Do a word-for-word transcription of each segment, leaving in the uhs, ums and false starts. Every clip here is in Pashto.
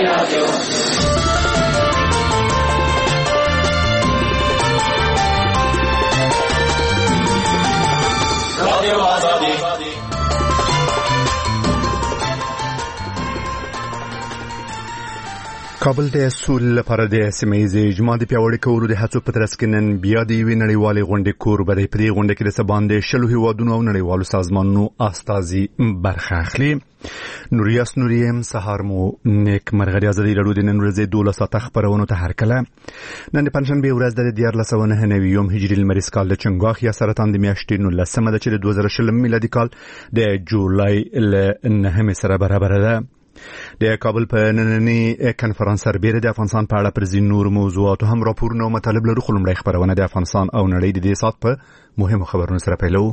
کابل د سول لپاره د سیمایي اجماع د پیاوړي کولو د هڅو په ترڅ کې نن بیا د یوې نړیوالې غونډې کوربه دی. په دې غونډه کې د څه باندې شلو هیوادونو او نړیوالو سازمانونو استازي برخه اخلي. نوریاس نوریم سهار مو نیک مرغه. ازادي راډیو د نن ورځې دولس ساعته خبرونه ته هرکله. نن د پنځشنبه ورځ د دیارلس سوه نهه نوي یوم هجري لمریز کال د چنګاښ یا سرطان د میاشتې نولسمه ده چې د دوه زره شلم میلادي کال د جولای له نهمې سره برابر ده. د کابل په نننی کنفرانس سربېره د افغانستان په اړه پر ځینو نور موضوعاتو هم راپورونه او مطالب لرو. خو لومړی خبرونه د افغانستان او نړۍ د دې ساعت په مهمو خبرونو سره پیلوو.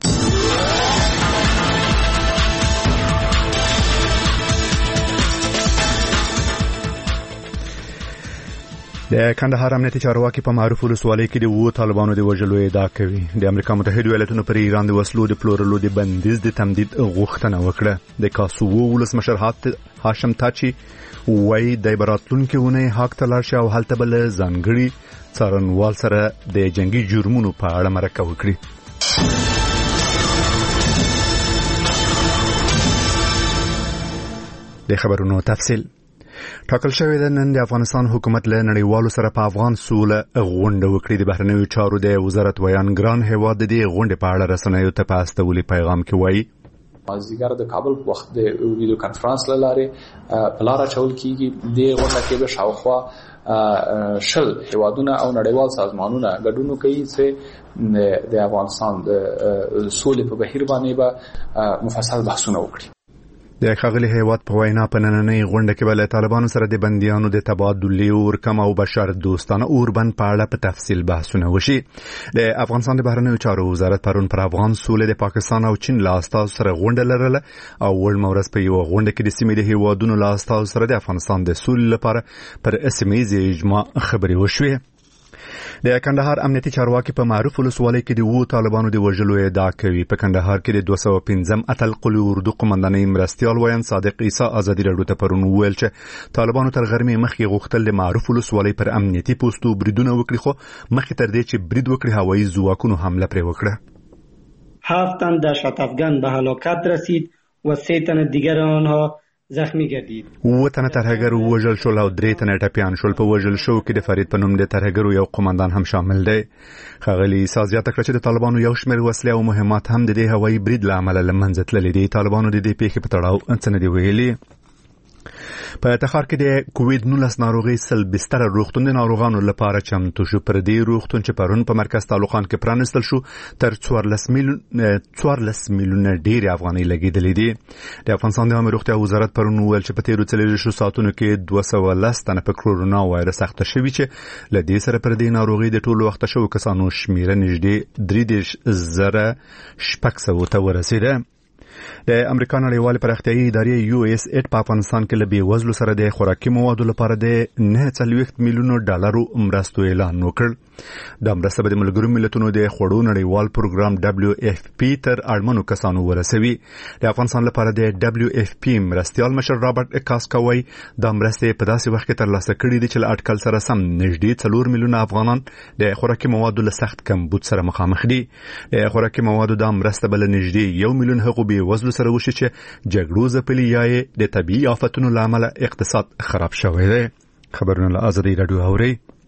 د کندهار امنیتي چارواکي په معروف ولسوالۍ کې د وو طالبانو د وژلو ادعا کوي. د امریکا متحده ایالاتونو پر ایران د وسلو د پلورلو د بندیز د تمدید غوښتنه وکړه. د کاسوو ولسمشر هاشم تاچي وایي د براتلونکو ونې حق ته لاړ شي او هلته بل ځانګړي څارنوال سره د جنگي جرمونو په اړه مرکه وکړي. د خبرونو تفصیل ټاکل شوی ده نن د افغانستان حکومت له نړیوالو سره په افغان سوله غونډه وکړي. د بهرنیو چارو د وزارت ویان ګران هیواد د دې غونډې په اړه رسنیو ته په استولي پیغام کې وایي مازدیګر د کابل په وخت د ویډیو کانفرنس لاره بلاره چول کیږي. د غونډه کې به شاوخوا شل هیوادونه او نړیوال سازمانونه ګډون کوي چې د افغانستان د سولې په بهیر باندې به مفصل بحثونه وکړي. د ښاغلي هیواد په وینا په نننۍ غونډه کې به له طالبانو سره د بندیانو د تبادلې ورکم او بشر دوستانه اوربند په اړه په تفصیل بحثونه وشي. د افغانستان د بهرنیو چارو وزارت پرون پر افغان سولې د پاکستان او چین له استازو سره غونډه لرله او وړمه ورځ په یوه غونډه کې د سیمې د هیوادونو له استازو سره د افغانستان د سولې لپاره پر سیمه‌ییز اجماع خبرې وشوې. د کندهار امنیتي چارواکي په معروف ولسوالۍ کې د وو طالبانو د وژلو ادعا کوي. په کندهار کې د دوه سوه پنځم اتل قلي اردو قومندانۍ مرستیال ویان صادق عیسی ازادي راډیو ته پرون وویل چې طالبانو تر غرمې مخکې غوښتل د معروف ولسوالۍ پر امنیتي پوسټو بریدونه وکړي، خو مخکې تر دې چې برید وکړي هوایي ځواکونو حمله پرې وکړه. هفت تن دهشت افغان به هلاکت رسید و سه تن دیگر آنها زخمی گردید. و تنه ترهګر وژل شول او درې تنه ټپیان شول. په وژل شو کې د فرید په نوم د ترهګر یو قومندان هم شامل دی. ښاغلي سازیات کړ چې د طالبانو یو شمېر وسلې او مهمات هم د دې هوایي برید له امله له منځه تللي دي. طالبانو د دې پیښې په تړاو څه نه دي ویلي. په تخار کې د کووید نولس ناروغي سل بستر روغتون د ناروغانو لپاره چمتو شو. پر دې روغتون چې پرون په مرکز تعلقان کې پرانستل شو تر څوارلس میلیون څوارلس میلیونه ډېر افغانۍ لګېدلې دي. د افغانستان د عامه روغتیا وزارت پرون وویل چې په تیرو څلوېښتو ساعتونو کې دوه سوه لس تنه په کرونا وایرس اخته شوي چې له دې سره پر دې ناروغي د ټولو اخته شوو کسانو شمیره نږدې درې دېرش زره شپږ سوو ته ورسېده. د امریکا نړیوالې پراختیایي ادارې یو اس ایډ په افغانستان کې له بېوزلو سره د خوراکي موادو لپاره د نهه څلوېښت میلیونو ډالرو مرستو اعلان وکړ. دا مرسته به د ملګرو ملتونو د خوړو نړیوال پروګرام دبلیو اف پی تر اړمنو کسانو ورسوي. د افغانستان لپاره د دبلیو اف پی مرستیال مشر رابرټ کاسکاوی دا مرستې په داسې وخت کې ترلاسه کړي دي چې له اټکل سره سم نږدې څلور میلیونه افغانان د خوراکي موادو له سخت کمبود سره مخامخ دي. د خوراکي موادو دا مرسته بل نږدې یو میلیون هغو بېوزلو سره وشي چې جګړو ځپلي یا د طبیعي آفتونو له امله اقتصاد خراب شوی دی. خبرونه له ازادي راډیو اورئ.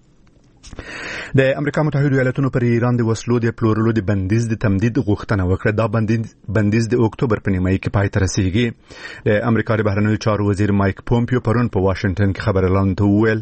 د امریکا متحده ایالاتونو پر ایران د وسلو د پلورلو د بندیز د تمدید غوښتنه وکړه. دا بندیز د اکتوبر په نیمایي کې پای ته رسیږي. د امریکا د بهرنیو چارو وزیر مایک پومپیو پرون په واشنگټن کې خبريالانو ته وویل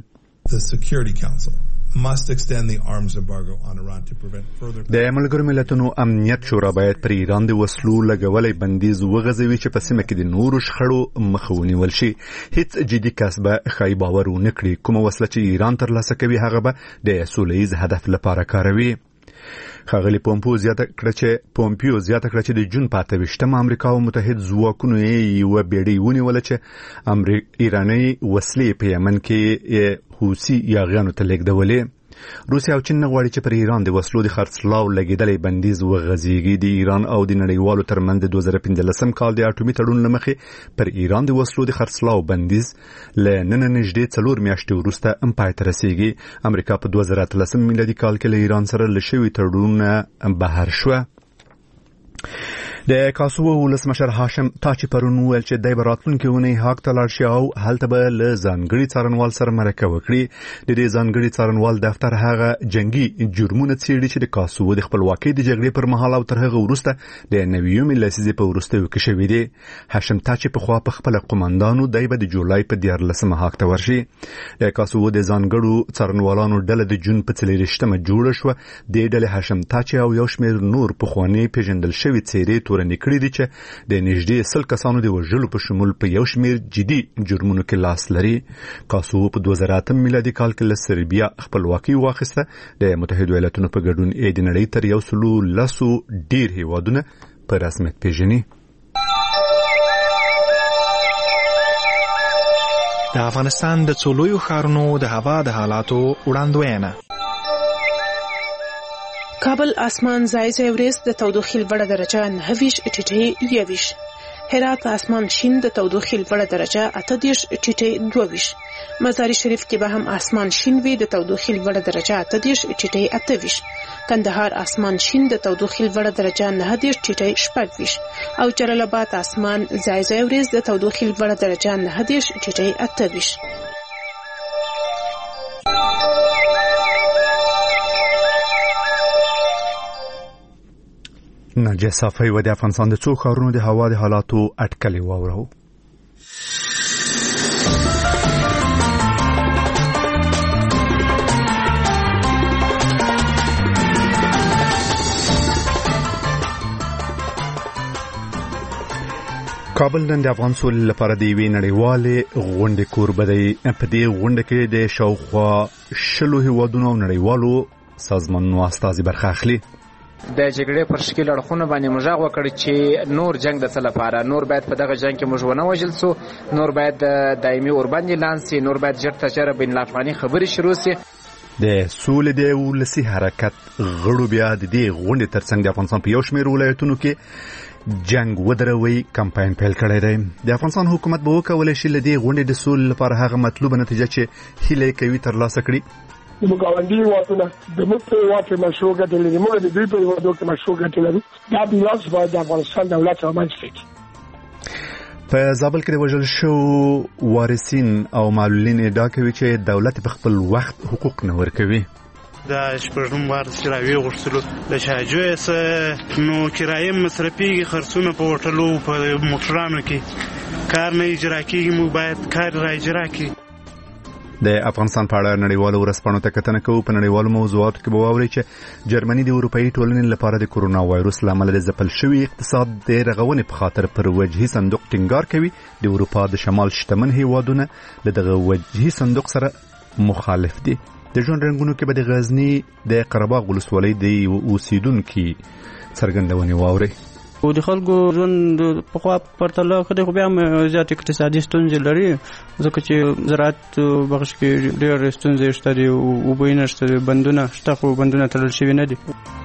د ملګرو ملتونو امنیت شورا باید پر ایران د وسلو لګولې بندیز وغځوي چې په سیمه کې د نورو شخړو مخه ونیول شي. هیڅ جدي کس به خای باور ونه کړي. کومه وسله چې ایران ترلاسه کوي هغه به د سولهییز هدف لپاره کاروي. ښاغلي پومپیو زیاته کړه چې پومپیو زیاته کړه چې د جون په اته ویشتمه امریکا او متحد ځواکونو یوه بیړۍ ونیوله چې ایراني وسلې په یمن کې حوثي یاغیانو ته لیږدولې. روسیا او چین نه غواړي چې پر ایران د وسلو د خرڅلاو لګیدلې بندیز وغځيږي. د ایران او د نړیوالو ترمنځ د دوه زره پنځلسم کال د اټومي تړون لمخې پر ایران د وسلو د خرڅلاو بندیز ل نن نږدې څلور میاشتې وروسته هم پای ته رسیږي. امریکا په دوه زره اتلسم میلادي کال کې له ایران سره لشوي تړون بهر شو. د کاسوو ولسمشر هاشم تاچی پرون ویل چې د براتلونکو ونې حق تلل شي او هلته به له ځانګړي څارنوال سره مرکه وکړي. د دې ځانګړي څارنوال دفتر هغه جنگي جرمونه څېړي چې د کاسوو د خپلواکۍ د جګړې پر مهال او تر هغه وروسته د نویومې لسیزې په وروستیو کې شوې دي. هاشم تاچی په خوا په خپل قوماندانو د د جولای په دیارلسمه حق ته ورشي. د کاسوو د ځانګړو څارنوالانو ډله د جون په څلېرویشتمه جوړه شوه. د ډلې هاشم تاچی او یو شمېر نور پخواني پیژندل شوي څېرې تورنې کړي دي چې د نږدې سل کسانو د وژلو په شمول په یو شمېر جدي جرمونو کې لاس لري. کاسوو په دوه زره اتم میلادي کال کې له سربیا خپلواکي واخیسته. د متحده ایالاتونو په ګډون د نړۍ تر یو سلو لسو ډیر هیوادونه په رسمیت پیژني. د افغانستان د څلورو ښارونو د هوا د حالاتو وړاندوینه. کابل اسمان ځای ځای ورځ د تودوخې لوړه درجه نهه ویشت ټیټې یو ویشت. هرات اسمان شین د تودوخې لوړه درجه اته دېرش ټیټې دوه ویشت. مزار شریف کې به هم اسمان شین وي د تودوخې لوړه درجه اته دېرش ټیټې اته ویشت. کندهار اسمان شین د تودوخې لوړه درجه نهه دېرش ټیټې شپږ ویشت او جلال آباد اسمان ځای ځای ورځ د تودوخې لوړه درجه نهه دېرش ټیټې اته ویشت. ناجیه صافی و د افغانستان د څو ښارونو د هوا د حالاتو اټکلې واورو. کابل نن د افغان سولې لپاره د یوې نړیوالې غونډې کوربه دی. په دې غونډه کې د شاوخوا شلو هیوادونو او نړیوالو سازمانونو استازي برخه اخلي. د جګړې پر شکل اړخونه باندې موږ غوښتل کړ چې نور جنگ د څه لپاره، نور باید په دغه جنگ کې موږ ونه وژل سو، نور باید دایمي اوربند اعلان سي، نور باید ژر تر ژره بین الافغاني خبرې شروع سي. د سولې د ولسي حرکت غړو بیا د دې غونډې ترڅنګ د افغانستان په یو شمېر ولایتونو کې جنگ ودروي کمپاین پیل کړی دی. د افغانستان حکومت به وکولای شي له دې غونډې د سولې لپاره هغه مطلوبه نتیجه چې هیله کوي ترلاسه کړي. د مګاوندي واټونه د موږ واټ مشروع ګټل دي، موږ د دوی په وادو کې مشروع ګټل دي. دا بلاس باید د افغانستان دولت رامنځته کړي. په زابل کې د وژل شو وارثین او معلولین ادعا کوي چې دولت په خپل وخت حقوق نه ورکوي. دا شپږم وار چې راوي غوښتلو د شاجوی سره نو کرایه مصرفي خرڅونه په هوټلو په موټرانو کې کار نه اجرا کیږي، مو باید کار را اجرا کړي. د افغانستان په اړه نړیوالو ورځپاڼو ته کتنه کوو. په نړیوالو موضوعاتو کې به واورئ چې جرمني د اروپאי ټولنې لپاره د کورونا وایروس له امله د ځپل شوي اقتصاد د رغونې په خاطر پر وجهي صندوق ټینګار کوي. د اروپا د شمال شتمن هیوادونه د دغه وجهي صندوق سره مخالف دي. د ژوند رنګونو کې به د غزني د قرهباغ ولسوالۍ د اوسیدونکو څرګندونې واورئ. او د خلکو ژوند په خوا پرتله خو بیا هم زیات اقتصادي ستونزې لري، ځکه چې زراعت بخش کې ډېر ستونزې شته دي، اوبه یې نشته، بندونه شته خو بندونه تړل شوي نه دي.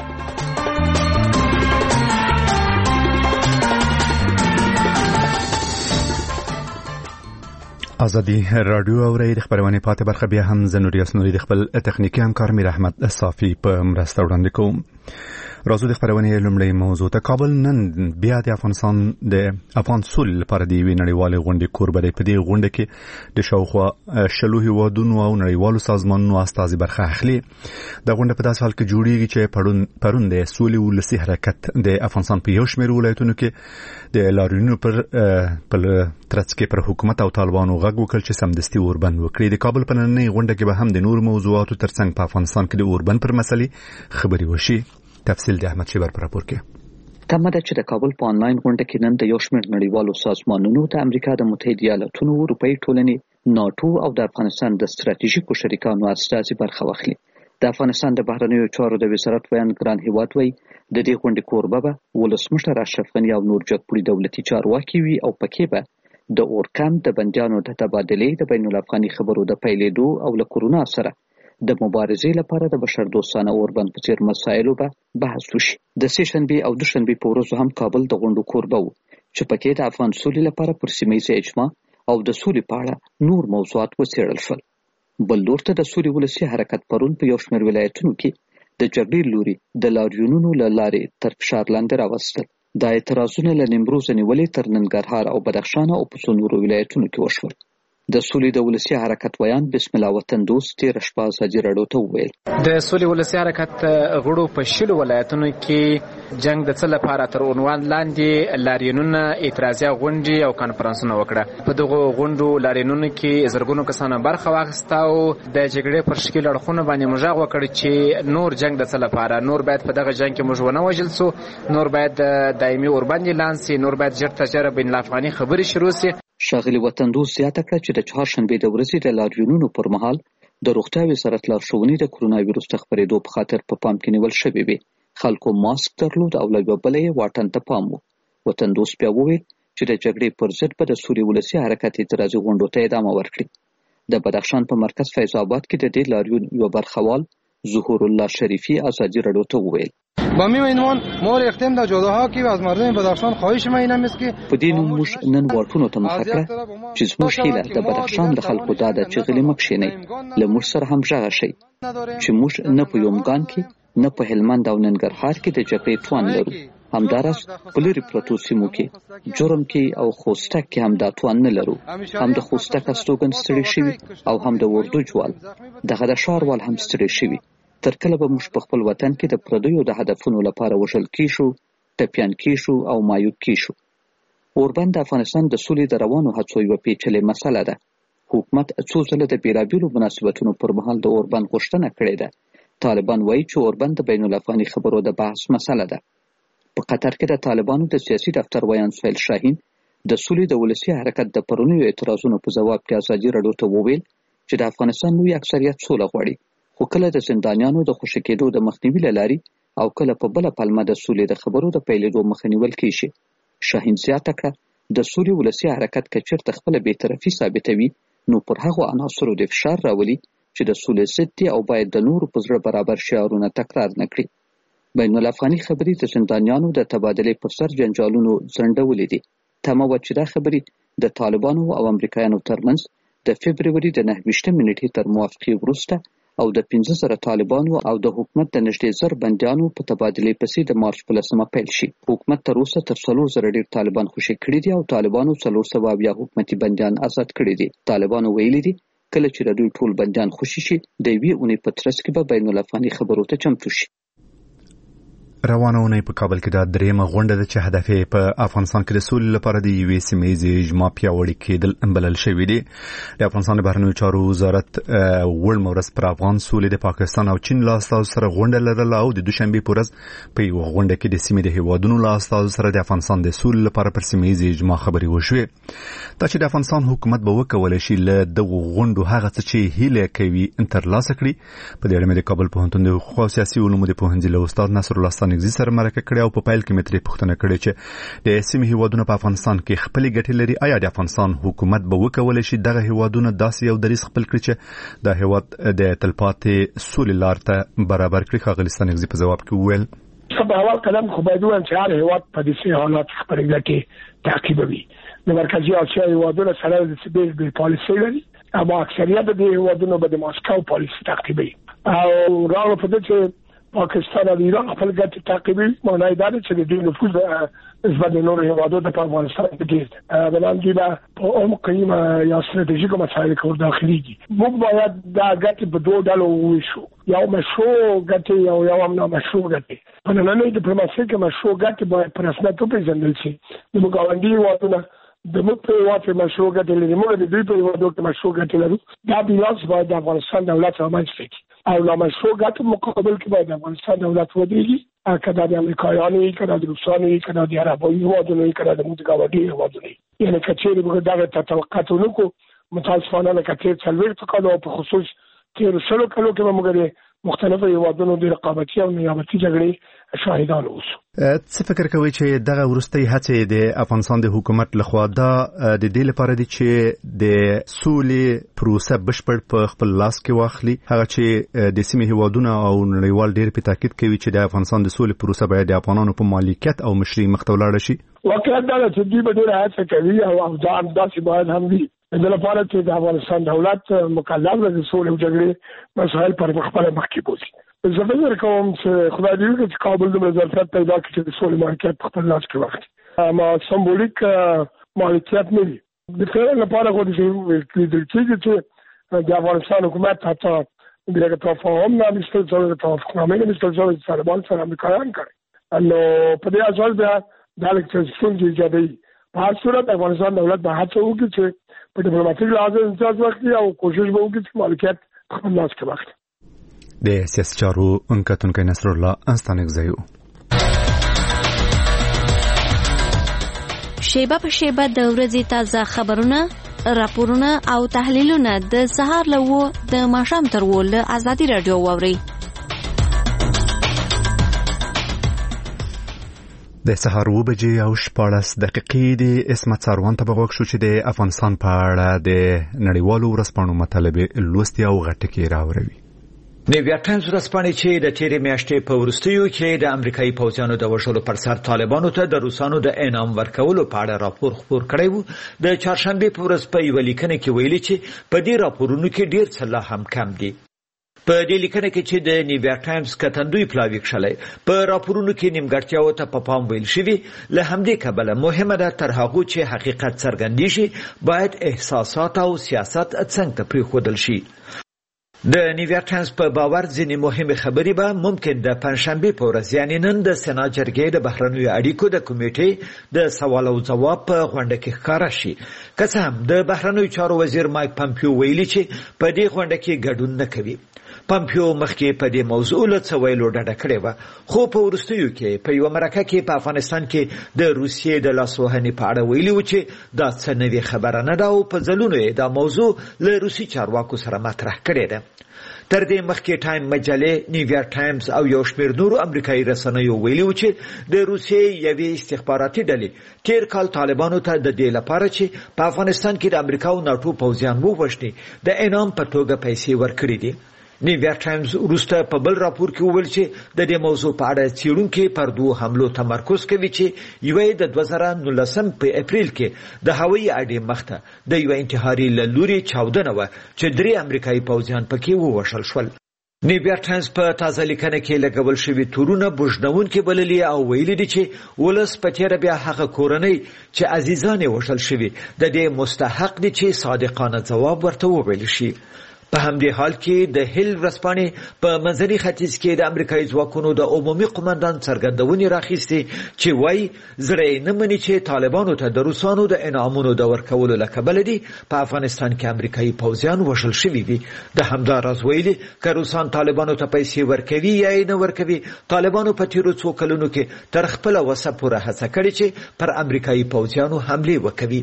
ازادي رادیو اوري د خبرونه پاتې برخه بیا هم زنوریاس نوري د خپل تخنیکی همکار میر احمد صافي په مرسته وړاندې کوم. راځو د خبرونه لومړی موضوع ته. کابل نن بیا د افغانستان د افغان سولې لپاره د یوې نړیوالې غونډې کوربه دی. په دې غونډه کې د شاوخوا شلو هیوادونو او نړیوالو سازمانونو استازي برخه اخلي. د غونډه په داسې حال کې جوړیږي چې پرون پرون د سولې ولسي حرکت د افغانستان په یو شمېر ولایتونو کې د لاریونونو پر پر ترڅ کې پر حکومت او طالبانو غږ وکړ چې سمدستي اوربند وکړي. د کابل په نننۍ غونډه کې به هم د نور موضوعاتو ترڅنګ په افغانستان کې د اوربند پر مسلې خبرې وشي. تفصیل د احمد شیبر پر راپور کې. تمه ده چې د کابل په انلاین غونډه کې نن د یو شمېر نړیوالو سازمانونو، د امریکا د متحده ایالاتونو، اروپאי ټولنې، ناتو او د افغانستان د ستراتیژیکو شریکانو استازي برخه واخلي. د افغانستان د بهرنیو چارو د وزارت ویان ګران هیواد وی د دې غونډې کوربه به ولسمشر اشرف غني او نور جګپوړي دولتي چارواکي وي او پکې به د اورکم د بندیانو د تبادلې د بین الافغاني خبرو د پیلېدو او له کورونا سره د مبارزې لپاره د بشردوستانه اوربند په څیر مسایلو به بحث وشي. د سې شنبې او د شنبې په ورځو هم کابل د غونډو کوربه و چې پکې د افغان سولې لپاره پر سیمه ییزه اجماع او د سولې په اړه نور موضوعات وڅېړل شول. بل لور ته د سولې ولسي حرکت پرون په یو شمېر ولایتونو کې د جګړې لوري د لاریونونو له لارې تر فشار لاندې راوستل. دا اعتراضونه له نیمروز نیولې تر ننګرهار او بدخشان او په څو نورو ولایتونو کې وشول. د سولې د ولسي حرکت ویان بسم الله وطن دوست تېره شپه ازادي راډیو ته وویل د سولې ولسي حرکت غړو په شلو ولایتونو کې جنگ د څه لپاره تر عنوان لاندې لاریونونه، اعتراضیه غونډې او کانفرنسونه وکړه. په دغو غونډو لاریونونو کې زرګونو کسانو برخه واخیسته او د جګړې پر شکل اړخونو باندې موږ غږ وکړ چې نور جنگ د څه لپاره، نور باید په دغه جنگ کې موږ ونه وژل سو، نور باید دایمي اوربند اعلان سي، نور باید ژر تر ژره بین الافغاني خبرې شروع سي. ښاغلي وطن دوست زیاته کړه چې د چهارشنبې د ورځې د لاریونونو پر مهال د روغتیا وزارت لارښوونې د کرونا ویروس د خپرېدو په خاطر په پام کې نیول شوې وې. خلکو ماسک درلود او له یوه بله یې واټن ته پام و. وطن دوست بیا وویل چې د جګړې پر ضد به د سولې ولسي حرکت اعتراضي غونډو ته ادامه ورکړي. د بدخشان په مرکز فیض آباد کې د دې لاریون یوه برخوال ظهور الله شریفی ازادی رادیو ته وویل با می عنوان ما اختم در جاده‌ها که از مردم بدخشان خواهش ما این است که په دې نوم موږ نن واټونو ته مخه کړه چې زموږ هیله د بدخشان د خلکو دا ده چې غلي مه کښېنئ، له موږ سره هم غږ شئ چې موږ نه په یومګان کې نه په هلمند او ننګرهار کې د جګړې توان لرو. همداراز په لرې پرتو سیمو کې جرم کې او خوستک کې هم دا توان نه لرو. هم د خوستک استوګن ستړي شوي او هم د وردوج وال دغه د ښاروال هم ستړي شوي. تر کله به موږ په خپل وطن کې د پردیو د هدفونو لپاره وژل کیشو، ټپیان کیشو او مایوب کیشو. اوربند د افغانستان د سولې د روانو هڅو یوه پیچلې مسله ده. حکومت څو ځله د بېلابېلو مناسبتونو پر مهال د اوربند غوښتنه کړې ده. طالبان وایي چې اوربند د بین الافغاني خبرو د بحث مسله ده. په قطر کې د طالبانو د سیاسي دفتر ویان سهیل شاهین د سولې د ولسي حرکت د پرونیو اعتراضونو په ځواب کې ازادي راډیو ته وویل چې د افغانستان لوی اکثریت سوله غواړي، خو کله د زندانیانو د خوشي کېدو د مخنیوي له لارې او کله په بله پلمه د سولې د خبرو د پیلېدو مخه نیول کېږي. شاهین زیاته کړه د سولې ولسي حرکت که چېرته خپله بېطرفي ثابتوي نو پر هغو عناصرو د فشار راولي چې د سولې ضد دي او باید د نورو په زړه برابر شعارونه تکرار نه کړي. بین الافغاني خبرې د زندانیانو د تبادلې پر سر جنجالونو ځنډولې دي. تمه وه چې دا خبرې د طالبانو او امریکایانو ترمنځ د فبروري د نهه ویشتمې نېټې تر موافقې وروسته او د پنځه زره طالبانو او د حکومت د نږدې زر بندیانو په تبادلې پسې د مارچ په لسمه پیل شي. حکومت تر اوسه تر څلور زره ډېر طالبان خوشي کړي دي او طالبانو څلور سوه اویا حکومتي بندیان آزاد کړي دي. طالبانو ویلي دي کله چې د دوی ټول بندیان خوشي شي د یوې اونۍ په ترڅ کې به بین الافغاني خبرو ته چمتو شي. روانه اونۍ په کابل کې د درېیمه غونډه ده چې هدف یې په افغانستان کې د سولې لپاره د یوې سیمه ییزې اجماع پیاوړي کېدل بلل شوي دي. د افغانستان د بهرنیو چارو وزارت وړمه ورځ پر افغان سولې د پاکستان او چین له استازو سره غونډه لرله او د دوشنبې په ورځ په یوه غونډه کې د سیمې د هیوادونو له استازو سره د افغانستان د سولې لپاره پر سیمه ییزې اجماع خبرې وشوې. دا چې د افغانستان حکومت به وکولی شي له دغو غونډو هغه څه چې هیله کوي ترلاسه کړي. په دې اړه مې د کابل پوهنتون د حقوقو او سیاسي علومو د پوهنځي له استاد نصرالله ستانکزي سره مرکه کړې او په پیل کې مې ترې پوښتنه کړې چې د سیمې هیوادونه په افغانستان کې خپلې ګټې لري. آیا د افغانستان حکومت به وکولی شي دغه هیوادونه داسې یو دریځ خپل کړي چې د هیواد د تلپاتې سولې لار ته برابر کړي؟ ښاغلي ستانکزي په ځواب کې وویل په اول قدم خو باید ووایم چې هر هیواد په داسې حالات خپلې ګټې تعقیبوي. د مرکزي اسیا هیوادونه سره د بیل بیل پالیسۍ لري، اما اکثریت د دې هیوادونو به د ماسکو پالیسۍ تعقیبوي او راغله په دې چې پاکستان او ایران خپل ګټې تعقیبوي. معنی دا ده چې د دوی نفوذ نسبت د نورو هیوادونو ته په افغانستان کې ډېر دی. بلان دوی به په عمق یا ستراتیژیکو مسایلو کې ورداخلېږي. موږ باید دا ګټې په دوو ډلو وویشو، یو مشروع ګټې او یو هم نامشروع ګټې. په نننۍ ډیپلوماسۍ کې مشروع ګټې باید په رسمیت وپېژندل شي. زموږ ګاونډي هیوادونه د موږ په هیواد کې مشروع ګټې لري، موږ د دوی په هیوادو کې مشروع ګټې لرو. دا بیلانس باید د افغانستان دولت رامنځته کړي او نامشروع ګټو مقابل کې باید د افغانستان دولت ودرېږي، که دا د امریکایانو وي، که دا د روسانو وي، که دا د عربایي هیوادونو وي، که دا د موږ د ګاونډي هیوادونو وي. یعنې که چېرې موږ دغه ته توقع ونه کړو، متاسفانه لکه تېر څلوېښتو کالو او په خصوص تېرو سلو کالو کې به موږ د مختلفو هیوادونو د رقابتي او نیابتي جګړې شاهدان اوسو. څه فکر کوي چې دغه ورستۍ هڅې د افغانستان د حکومت لخوا دا د دې لپاره دي چې د سولې پروسه بشپړ په خپل لاس کې واخلي، هغه چې د سیمې هیوادونو او نړیوال ډېر په تاکید کوي چې د افغانستان د سولې پروسه باید د افغانانو په مالکیت او مشري مخ ته ولاړه شي؟ واقعا دا چې دوی به ډېره هڅه کوي او ځان داسې باید هم وي د لپاره چې د افغانستان دولت مکلف دی د سولې او جګړې مسایل پر خپل مخکې بوزي. زه فکر کوم چې خدای دې وکړي چې کابل دومره ظرفیت پیدا کړي چې د سولې مالکیت په خپل لاس کې واخلي. اما سمبولیک مالکیت نه وي. د فعل لپاره خو دې لیدل کېږي چې د افغانستان حکومت حتی د تفاهم نامستل شوی د توافقنامې نامستل شوی د طالبان سره امریکایان کړي. نو په دې اساس بیا دا لکه ستونزې ایجادوي. په هر صورت افغانستان دولت به هڅه وکړي چې په ډیپلوماټیک لحاظ امتیاز واخلي او کوشش به وکړي چې مالکیت خپل لاس کې واخلي. د سیاست چارو انکتونکی نصر الله انستانکزیو. شیبه په شیبه د ورځې تازه خبرونه، راپورونه او تحلیلونه د سهار له و د ماښام تر و له ازادي راډیو واورئ. د سهار و بجې او شپاړس دقیقې د اسمت ساروان ته بغوږ شو چې د افغانستان په اړه د نړیوالو ورځپاڼو مطالبې لوستي او غټکې راوروي. نیویارک ټایمز ورځپاڼې چې د تیرې میاشتې په وروستیو کې د امریکایي پوځیانو د وژلو پر سر طالبانو ته د روسانو د انعام ورکولو په اړه راپور خپور کړی و، د چهارشنبې په ورځ په یوه لیکنه کې ویلي چې په دې راپورونو کې ډېر څه لا هم کم دي. په دې لیکنه کې چې د نیویارک ټایمز کتندوی پلاوی کښلی په راپورونو کې نیمګړتیاو ته په پام ویل شوي، له همدې کبله مهمه ده تر هغو چې حقیقت څرګندېږي باید احساسات او سیاست څنګ ته پرېښودل شي. د نیویارک ټایمز په باور ځینې مهمې خبرې به ممکن د پنجشنبې په ورځ یعنې نن د سنا جرګې د بهرنیو اړیکو د کمیټې د سوال او جواب په غونډه کې ښکاره شي. که څه هم د بهرنیو چارو وزیر مایک پمپیو ویلي چې په دې غونډه کې ګډون نه کوي. پمپیو مخکې په دې موضوع له څه ویلو ډډه کړې وه، خو په وروستیو کې په یوه مرکه کې په افغانستان کې د روسیې د لاسوهنې په اړه ویلي و چې دا څه نوې خبره نه ده او په ځلونو یې دا موضوع له روسي چارواکو سره مطرح کړې ده. تر دې مخکې ټایم مجلې، نیویارک ټایمز او یو شمېر نورو امریکایي رسنیو ویلي و چې د روسیې یوې استخباراتي ډلې تیر کال طالبانو ته د دې لپاره چې په افغانستان کې د امریکا او ناټو پوځیان ووژني د انعام په توګه پیسې ورکړي دي. نیویارک ټایمز وروسته په بل راپور کې وویل چې د دې موضوع په اړه څېړونکي پر دوو حملو تمرکز کوي چې یوه یې د دوه زره نولسم په اپریل کې د هوایي اډې مخته د یوه انتحاري له لوري چاودنه وه چې درې امریکایي پوځیان پکې ووژل شول. نیویارک ټایمز په تازه لیکنه کې لګول شوي تورونه بوږنونکي بللي او ویلي دي چې ولس په تېره بیا هغه کورنۍ چې عزیزان یې وژل شوي د دې مستحق دي چې صادقانه ځواب ورته وویل شي. په همدې حال کې د هیل ورځپاڼې په منځني ختیځ کې د امریکایي ځواکونو د عمومي قمندان څرګندونې راخیستې چې وایي زړه یې نه مني چې طالبانو ته د روسانو د انعامونو د ورکولو له کبله دي په افغانستان کې امریکایي پوځیان وژل شوي دي. د همدا راز ویلي که روسان طالبانو ته پیسې ورکوي یا یې نه ورکوي، طالبانو په تېرو څو کلونو کې تر خپله وسه پوره هڅه کړې چې پر امریکایي پوځیانو حملې وکوي.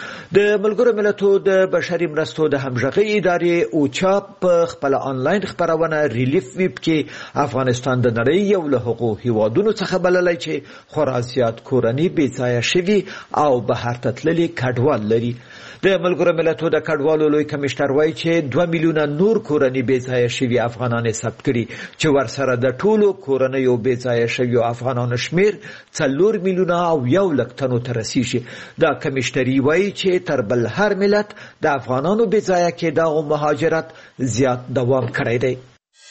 د ملګرو ملتو د بشري مرستو د همغږۍ ادارې اوچا په خپل آنلاین خبرونه ریلیف ویب کې افغانستان د نړۍ یو له هغو هیوادونو څخه بللی چې خورا زیات کورنۍ بې ځایه شوي او بهر ته تللي کډوال لري. د ملګرو ملتو د کډوالو لوی کمشنر وایي چې دوه میلیونه نور کورنۍ بې ځایه شوي افغانان یې ثبت کړي چې ورسره د ټولو کورنیو بې ځایه شویو افغانانو شمېر څلور میلیونه او یو لک تنو ته رسیږي. دا کمشنري وایي چې تر بل هر ملت د افغانانو بې ځایه کېدا او مهاجرت زیات دوام کړی دی.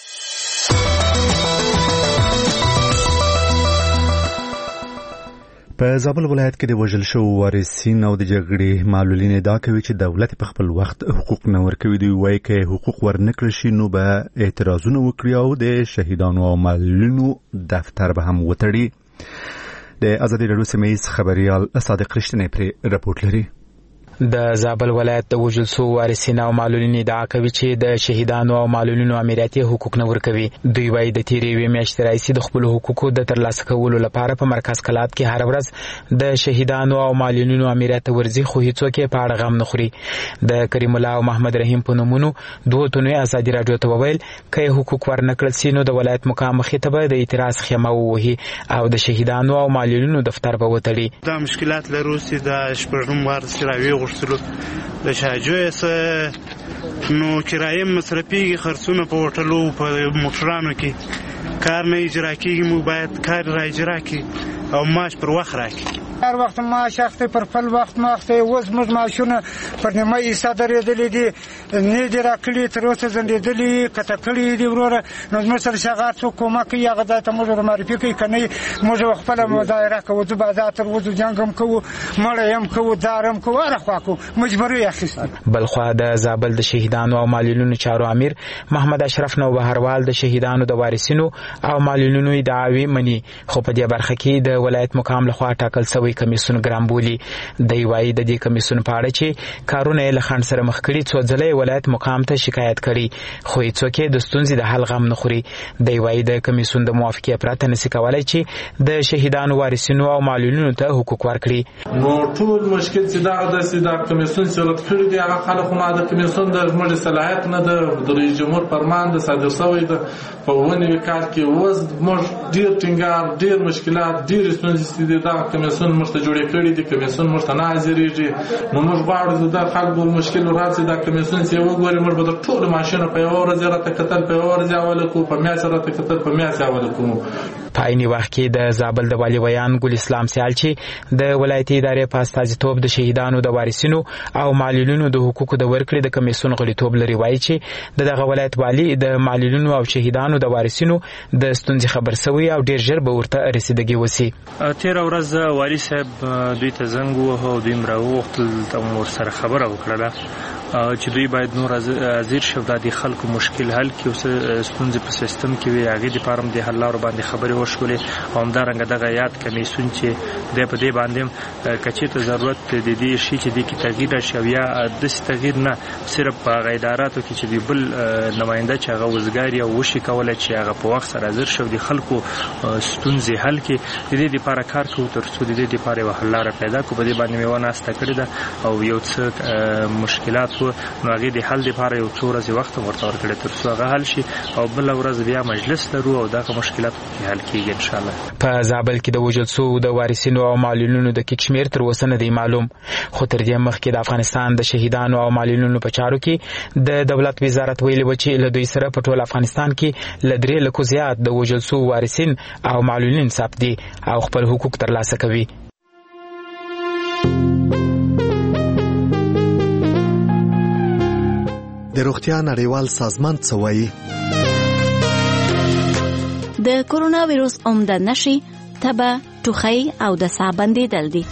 په زابل ولایت کې د وژل شوو وارثین او د جګړې معلولین ادعا کوي چې دولت په خپل وخت حقوق نه ورکوي. دوی وایي که حقوق ورنکړل شي نو به اعتراضونه وکړي او د شهیدانو او معلولینو دفتر به هم وتړي. د ازادي راډیو سیمه ییز خبریال صادق رښتینی پرې رپورټ لري. د زابل ولایت د وژل سو وارثین او معلولین ادعا کوي چې د شهیدانو او معلولینو امنیتي حقوق نه ورکوي. دوی وایي د تیرې یوې میاشتې راهیسې د خپلو حقوقو د ترلاسه کولو لپاره په مرکز کلات کې هره ورځ د شهیدانو او معلولینو امنیت ته ورځي، خو هیڅوک یې په اړه غم نه خوري. د کریم الله او محمد رحیم په نومونو دوه تنو ازادي راډیو ته وویل که حقوق ورنکړل سي نو د ولایت مقام مخې ته به د اعتراض خیمه ووهي او د شهیدانو او معلولینو دفتر به وتړي. دا مشکلات لرو چې د شپږم وار سره غوښتلو د شاجوی سره نو کرایه مصرفي خرڅونه په هوټلو په موټرانو کې کار نه اجرا کیږي، مو باید کار را اجرا کړي او معاش پر وخت راکړي. هر وخت معاش اخته پر خپل وخت ماخته اوس موږ معاشونه پر نیمه حصہ درېدلې دي، نه دي راکړي تر اوسه زندېدلې کته کړي دي وروره. نو موږ سره شغال څوک کومه کوي هغه ځای ته موږ معرفي کوي، که نه موږ خپله مظاهره کوو، د بازار تر وځو جنګ هم کوو، مړی هم کوو، دار هم کوو، هره خوا کوو، مجبوري اخیستل. بلخوا د زابل د شهیدانو او معلولینو چارو امیر محمد اشرف نوبهروال د شهیدانو د وارثینو او معلولینو ادعاوې مني، خو په دې برخه کې د ولایت مقام لخوا ټاکل شوی کمیسیون ګرام بولي. دی وايي د دې کمیسیون په اړه چې کارونه یې له خنډ سره مخ کړي، څو ځله ولایت مقام ته شکایت کړي، خو هیڅوک یې د ستونزې د حل غم نه خوري. دی وايي د کمیسیون د موافقې پرته نشي کولای چې د شهیدانو وارثینو او معلولینو ته حقوق ورکړي. نو ټول مشکل چې دا د سیدا کمیسیون صورت کړی دی هغه خلک ما د کمیسیون د موږ صلاحیت نه د رئیس جمهور فرمان د صادر شوی د په ونی وکال کې وز موږ ډیر ټینګار ډیر مشکلات ډیر ستونزې دي دا کمیسیون مرسته جوړې کړې دي، کمیسیون مرسته نه حاضرېږي. نو موږ غواړو د خلکو مشکل راځي دا کمیسیون چې وګوري موږ به د ټول ماشینه په یو ورځ راته کتل په یو ورځ اول کو په میاشت راته کتل په میاشت اول کو. په عیني وخت کې د زابل د والي ویان ګل اسلام سیال چې د ولایتي ادارې په استازیتوب د شهیدانو د وارثینو او معلولینو د حقوقو د ورکړې د کمیسیون غړیتوب لري، وایي چې د دغه ولایت والي د معلولینو او شهیدانو د وارثینو د ستونزې خبر شوی او ډیر ژر به ورته رسیدګي وسی. تیر ورځ والي صاحب دوی ته زنګ ووهه او دوی هم راوغوښتل او ورسره خبره وکړله چې دوی باید نور حاضر شي او د خلکو مشکل حل کړي او ستونزې په سیستم کې وي، هغې دپاره هم د حل لارو باندې خبرې وشولې او همدارنګه دغه یاد کمیسیون چې دی په دې باندې هم که چېرته ضرورت د دې شي چې دې کې تغییر راشي او یا داسې تغییر نه صرف په هغه اداراتو کې چې د بل نماینده چې هغه وزګار یا وشي کولی چې هغه په وخت سره حاضر شي او د خلکو ستونزې حل کړي، د دې دپاره کار کوو تر څو د دې دپاره یوه حل لاره پیدا کړو. په دې باندې مې وناسته کړې ده او یو څه مشکلات نو هغې د حل دپاره یو څو ورځې وخت ورته ورکړی تر څو هغه حل شي او بله ورځ بیا مجلس لرو او دغه مشکلات حل کېږي انشاءالله. په زابل کې د وژل سوو د وارثینو او معلولینو د کیک شمېر تر اوسه نه دی معلوم، خو تر دې مخکې د افغانستان د شهیدانو او معلولینو په چارو کې د دولت وزارت ویلي و چې له دوی سره په ټول افغانستان کې له درې لکو زیات د وژل سوو وارثین او معلولین ثبت دي او خپل حقوق ترلاسه کوي. د روغتیا نړیوال سازمان څه وایي؟ د کورونا ویروس عمده نښې تبه، ټوخی او د ساه بندېدل دي.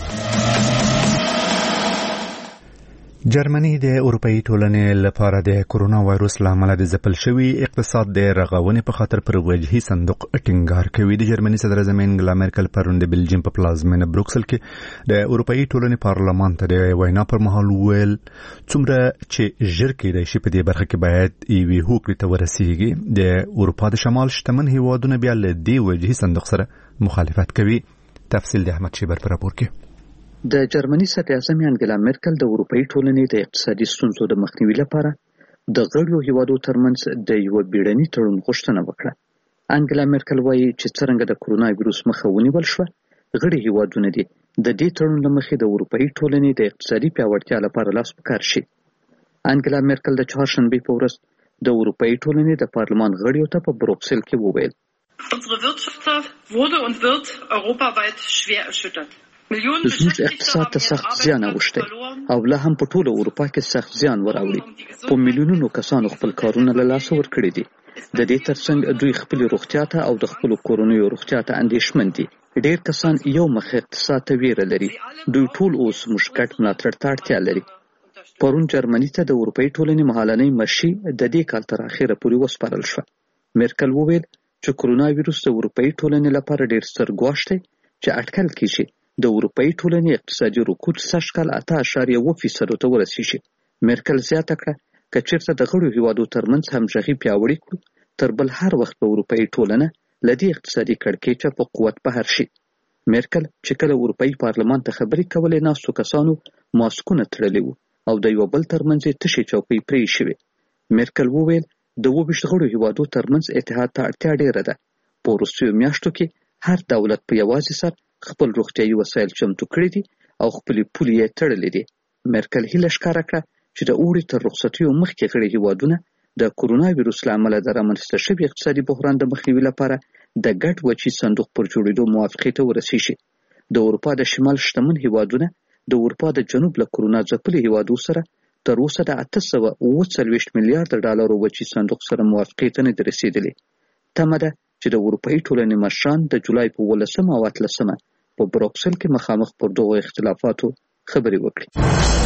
جرمني د اروپאי ټولنې لپاره د کورونا وایروس له امله د ځپل شوي اقتصاد د رغونې په خاطر پر وجهي صندوق ټینګار کوي. د جرمني صدر اعظم انګلا میرکل پرون د بلجیم په پلازمینه بروکسل کې د اروپאי ټولنې پارلمان ته د وینا پر مهال ویل څومره چې ژر کېدای شي په دې برخه کې باید یوې هوکړې ته ورسیږي. د اروپا د شمال شتمن هیوادونه بیا له دې وجهي صندوق سره مخالفت کوي. تفصیل د احمد شیبر په راپور کې. د جرمني صدر اعظم انګلا میرکل د اروپאי ټولنې د اقتصادي ستونزو د مخنیوي لپاره د غړیو هیوادو ترمنځ د یو بیړني تړون غوښتنه وکړه. انګلا میرکل وایي چې څرنګه د کورونا وایروس مخه ونیول شوه، غړي هیوادونه دي د دې تړون له مخې د اروپאי ټولنې د اقتصادي پیاوړتیا لپاره لاس په کار شي. انګلا میرکل د چهارشنبې په ورځ د اروپאי ټولنې د پارلمان غړیو ته په بروکسل کې وویل: Unsere Wirtschaft wurde und wird europaweit schwer erschüttert. زموږ اقتصاد ته سخت زیان اوښتی او لا هم په ټوله اروپا کې سخت زیان وراوړي. په میلیونونو کسانو خپل کارونه له لاسه ورکړي دي. د دې ترڅنګ دوی خپل روغتیا ته او د خپل کورنیو روغتیا ته اندېښمن دي. ډېر کسان یو مخ اقتصاد ته ویره لري. دوی ټول اوس موږ ګډ ملاتړ ته اړتیا لري. پرون جرمني ته د اروپאי ټولنې مهالنۍ مشي د دې کال تر اخره پورې وسپارل شوه. میرکل وویل چې کورونا وایروس د اروپאי ټولنې لپاره ډېر ستر ګواښ دی چې اټکل کیږي د اروپאי ټولنې اقتصادي رکود سږ کال اته اعشاریه اوه فیصدو ته ورسیږي. میرکل زیاته کړه که چېرته د غړو هیوادو ترمنځ همغږي پیاوړې کړو تر بل هر وخت په اروپאי ټولنه له دې اقتصادي کړکېچه په قوت بهر شي. میرکل چې کله اروپאי پارلمان ته خبرې کولې ناستو کسانو ماسکونه تړلي وو او د یو بل ترمنځ یې تشې چوکۍ پرې شوې. میرکل وویل د اووه ویشت غړو هیوادو ترمنځ اتحاد ته اړتیا ډېره ده. په وروستیو میاشتو کې هر دولت په یوازې سر خپل روغتیایي وسایل چمتو کړي دي او خپلې پولې یې تړلې دي. میرکل هیله ښکاره کړه چې د اوړي تر رخصتیو مخکې غړي هیوادونه د کورونا ویروس له امله د رامنځته شوي اقتصادي بحران د مخنیوي لپاره د ګډ وچی صندوق پر جوړېدو موافقې ته ورسیږي. د اروپا د شمال شتمن هیوادونه د اروپا د جنوب له کورونا ځپلي هیوادو سره تر اوسه د اته سوه اوه څلوېښت میلیارډ ډالرو وچی صندوق سره موافقې ته نه دي رسېدلي. تمه ده چې د اروپאי ټولنې مشران د جولای په اوولسمه او اتلسمه په بروکسل کې مخامخ پر دغو اختلافاتو خبرې وکړي.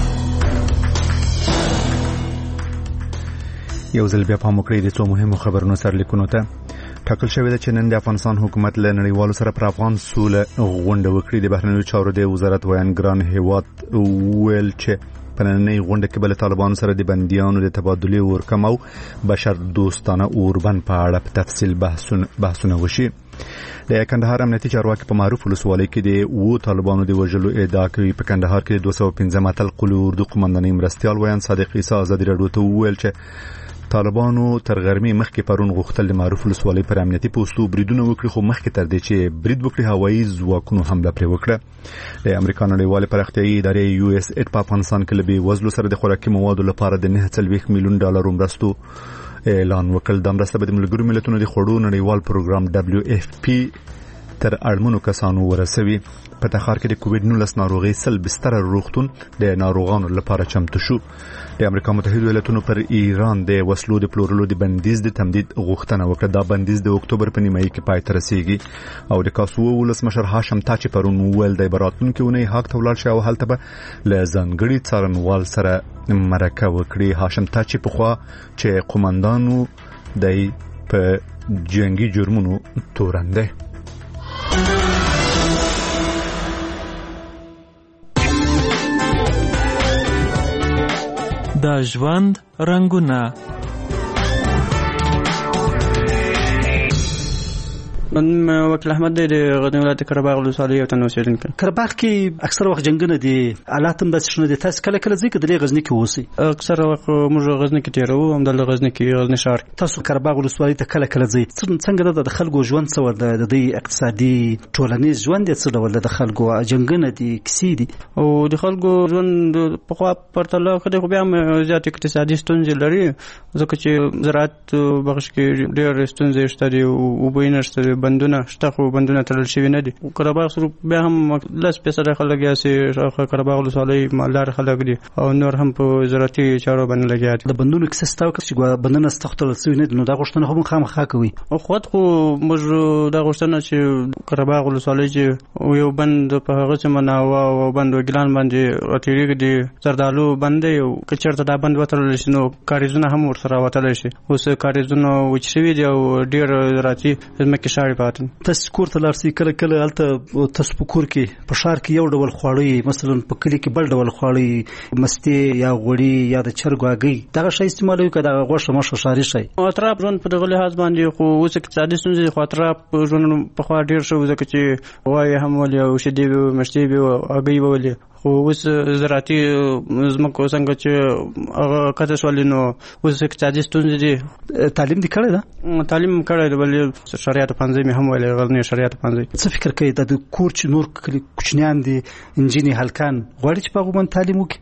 یو ځل بیا پام وکړئ د څو مهمو خبرونو سرلیکونو ته. ټاکل شوې ده چې نن د افغانستان حکومت له نړیوالو سره پر افغان سوله غونډه وکړي. د بهرنیو چارو د وزارت ویان ګران هیواد ویل چې په نننۍ غونډه کې به له طالبانو سره د بندیانو د تبادلې ورکم او بشر دوستانه اوربند په اړه په تفصیل بحثونه وشي. د کندهار امنیتي چارواکي په معروف ولسوالۍ کې د وو طالبانو د وژلو ادعا کوي. په کندهار کې د دوه سوه پنځم اتل قلي اردو قومندانۍ مرستیال ویان صادق عیسی ازادي راډیو ته وویل چې طالبانو تر غرمې مخکې پرون غوښتل د معروف ولسوالۍ پر امنیتي پوستو بریدونه وکړي، خو مخکې تر دې چې برید وکړي هوایي ځواکونو حمله پرې وکړه. د امریکا نړیوالې پراختیایي ادارې یو اس ایډ په افغانستان کې له بېوزلو سره د خوراکي موادو لپاره د نهه څلوېښت میلیون ډالرو مرستو اعلان وکړ. دا مرسته به د ملګرو ملتونو د خوړو نړیوال پروګرام دبلیو اف پی تر اړمنو کسانو ورسوي. په تخار کې د کووډ نولس ناروغي سل بستر روغتون د ناروغانو لپاره چمتو شو. د امریکا متحده ایالاتونو پر ایران د وسلو د پلورلو د بندیز د تمدید غوښتنه وکړه. دا بندیز د اکتوبر په نیمایي کې پای ته رسیږي او د کاسوو ولسمشر هاشم تاچ پرون وویل د براتونکو نه حق ته ولاړ شي او هلته به له ځانګړي څارنوال سره مرکه وکړي. هاشم تاچ په خوا چې قومندانو د په جنگي جرمونو تورنده. د ژوند رنگونه من وکیل احمد د غزنی ولایت قرهباغ ولسوالۍ یو تن اوسیدونکی. قرهباغ کې اکثر وخت جنگونه دي، حالات هم داسې شنه دي. تاسو کله کله ځئ که د غزنی کې اوسئ؟ اکثر وخت موږ غزنی کې تیروو، همدلته غزنی کې غزنی ښار. تاسو قرهباغ ولسوالۍ ته کله کله ځئ، څنګه ده د خلکو ژوند څه ول ده؟ د دوی اقتصادي ټولنیز ژوند یې څه ډول ده؟ د خلکو جنګونه دي، کیسې دي او د خلکو ژوند پخوا پرتله ښه دی، خو بیا هم زیات اقتصادي ستونزې لري ځکه چې زراعت بخش کې ډېر ستونزې شته دي، اوبه یې نشته دي، بندونه شته خو بندونه تړل شوي نه دي. قرهباغ سره بیا هم لس فیصده خلک یاسې قرهباغ ولسوالۍ مالدار خلک دي او نور هم په زراعتي چارو باندې لګیا دي. د بندونو کیسه ستا وکړه چې بندونه ستا تړل شوي نه دي، نو دا غوښتنه خو موږ خامخا کوي. خود خو موږ دا غوښتنه چې قرهباغ ولسوالۍ چې یو بند په هغه سیمه ناوه او بند وګیلان باندې راتېرېږي د زردالو بند دی، که چېرته دا بند وتړلی شي نو کاریزونه هم ورسره وتلی شي. اوس کاریزونه وچ شوي دي او ډېر زراعتي ځمکې شاړې پاتې. تاسو کور ته لاړ شئ، کله کله هلته تاسو په کور کې په ښار کې یو ډول خواړه، مثلا په کلي کې بل ډول خواړه، مستې یا غوړي یا د چرګ هګۍ، دغه شی استعمالوي که دغه غوښه مشه ښاري شی؟ اطراف ژوند په دغه لحاظ باندې خو اوس اقتصادي ستونزې خو اطراف ژوند پخوا ډېر ښه و ځکه چې غواوې هم ولې او شیدې به وې، مستې به وې، هګۍ به ولې. خو اوس زراعتي ځمکو څنګه چې هغه کته شولې نو اوس اقتصادي ستونزې دي. تعلیم دې کړی ده؟ تعلیم کړی دی، بلې شریعت پوهنځی مې هم ویلی، غزنی شریعت پوهنځی. څه فکر کوي د کور چې نور کوچنیان دي، نجونې هلکان غواړي چې په هغو باندې تعلیم وکړي؟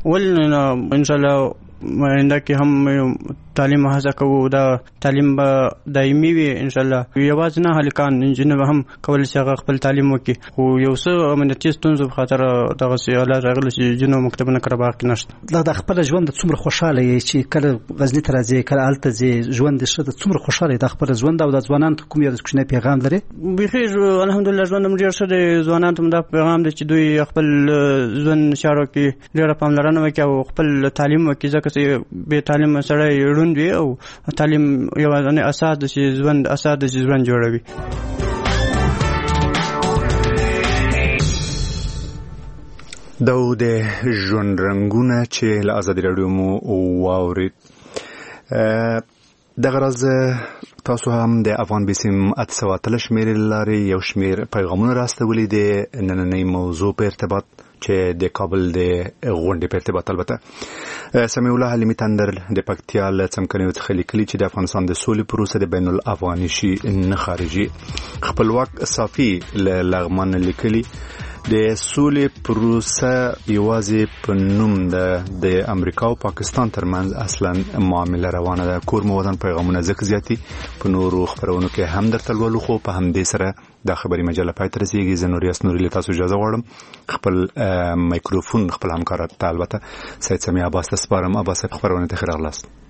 ولې انشاءالله آینده کې هم تعلیم هڅه کوو، دا تعلیم به دایمي وي انشاءالله. یوازې نه هلکان، نجونې به هم کولی شي هغه خپل تعلیم وکړي، خو یو څه امنیتي ستونزو په خاطر دغسې حالات راغلي چې جنو مکتبونه قرهباغ کې نشته. دا د خپل ژوند څومره خوشحاله یې چې کله غزني ته راځې، کله هلته ځې، ژوند دې ښه ده، څومره خوشحاله یې د خپل ژوند او د ځوانانو ته کوم یو کوچنی پیغام لرې؟ بیخي الحمدلله ژوند هم ډېر ښه دی. ځوانانو ته هم دا پیغام دی چې دوی خپل ژوند چارو کې ډېره پاملرنه وکړي او خپل تعلیم وکړي، ځکه چې بې تعلیم سړی ړوند وي او تعلیم یوازینی اساس د ژوند اساس د ژوند جوړوي. دا د ژوند رنګونه چې له ازادي راډیو مو واورید. دغه راز تاسو هم د افغان بیسیم اته سوه اتلس شمېرې له لارې یو شمېر پیغامونه راستولي د نننۍ موضوع په ارتباط چې د کابل د غونډې په ارتباط. البته سمیع الله حلیمي تندر د پکتیا له څمکنیو څخه لیکلي چې د افغانستان د سولې پروسه د بین الافغاني شي نه خارجي. خپلواک صافي له لغمان لیکلي د سولې پروسه یوازې په نوم ده، د امریکا او پاکستان ترمنځ اصلا معامله روانه ده. کور مو ودان پیغامونه ځکه زیاتي په نورو خبرونو کې هم درته لولو، خو په همدې سره دا خبري مجله پای ته رسیږي. زه نوریاس نوري له تاسو اجازه غواړم خپل مایکروفون خپل همکار ته البته سید سمیع عباس ته سپارم. عباس خبرونه ته خیر اغلاست.